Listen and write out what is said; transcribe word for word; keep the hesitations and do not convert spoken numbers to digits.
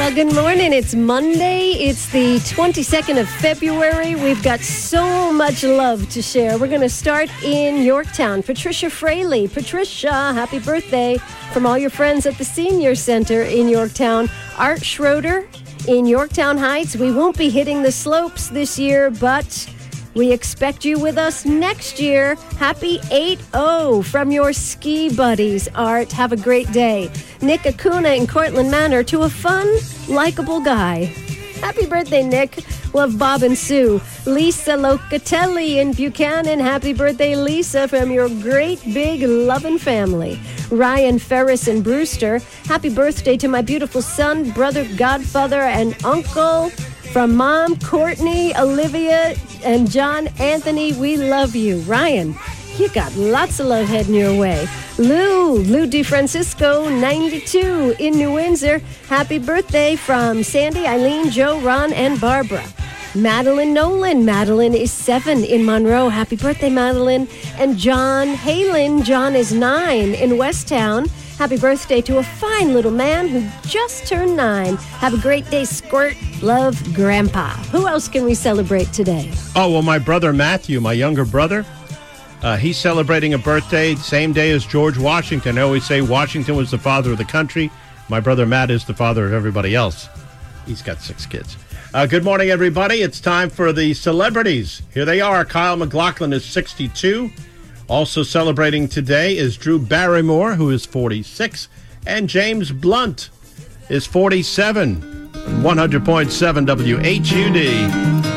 Well, good morning. It's Monday. It's the twenty-second of February. We've got so much love to share. We're going to start in Yorktown. Patricia Fraley. Patricia, happy birthday from all your friends at the Senior Center in Yorktown. Art Schroeder in Yorktown Heights. We won't be hitting the slopes this year, but we expect you with us next year. Happy eight oh from your ski buddies, Art. Have a great day. Nick Acuna in Cortland Manor, to a fun, likable guy. Happy birthday, Nick. Love Bob and Sue. Lisa Locatelli in Buchanan. Happy birthday, Lisa, from your great big loving family. Ryan Ferris in Brewster. Happy birthday to my beautiful son, brother, godfather, and uncle. From Mom, Courtney, Olivia, and John Anthony, we love you. Ryan, you got lots of love heading your way. Lou, Lou DeFrancisco, ninety-two in New Windsor. Happy birthday from Sandy, Eileen, Joe, Ron, and Barbara. Madeline Nolan. Madeline is seven in Monroe. Happy birthday, Madeline. And John Halen. John is nine in Westtown. Happy birthday to a fine little man who just turned nine. Have a great day, Squirt. Love, Grandpa. Who else can we celebrate today? Oh, well, my brother Matthew, my younger brother, uh, he's celebrating a birthday same day as George Washington. I always say Washington was the father of the country. My brother Matt is the father of everybody else. He's got six kids. Uh, good morning, everybody. It's time for the celebrities. Here they are. Kyle MacLachlan is sixty-two. Also celebrating today is Drew Barrymore, who is forty-six, and James Blunt is forty-seven. one hundred point seven W H U D.